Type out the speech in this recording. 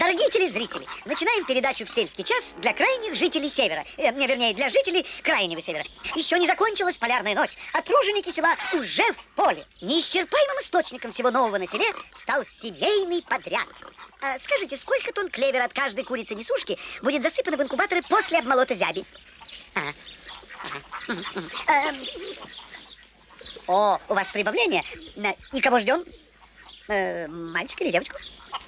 Дорогие телезрители, начинаем передачу в сельский час для крайних жителей Севера. Вернее, для жителей Крайнего Севера. Еще не закончилась полярная ночь, а труженики села уже в поле. Неисчерпаемым источником всего нового на селе стал семейный подряд. Скажите, сколько тонн клевера от каждой курицы-несушки будет засыпано в инкубаторы после обмолота зяби? О, у вас прибавление. И кого ждем? Мальчика или девочку?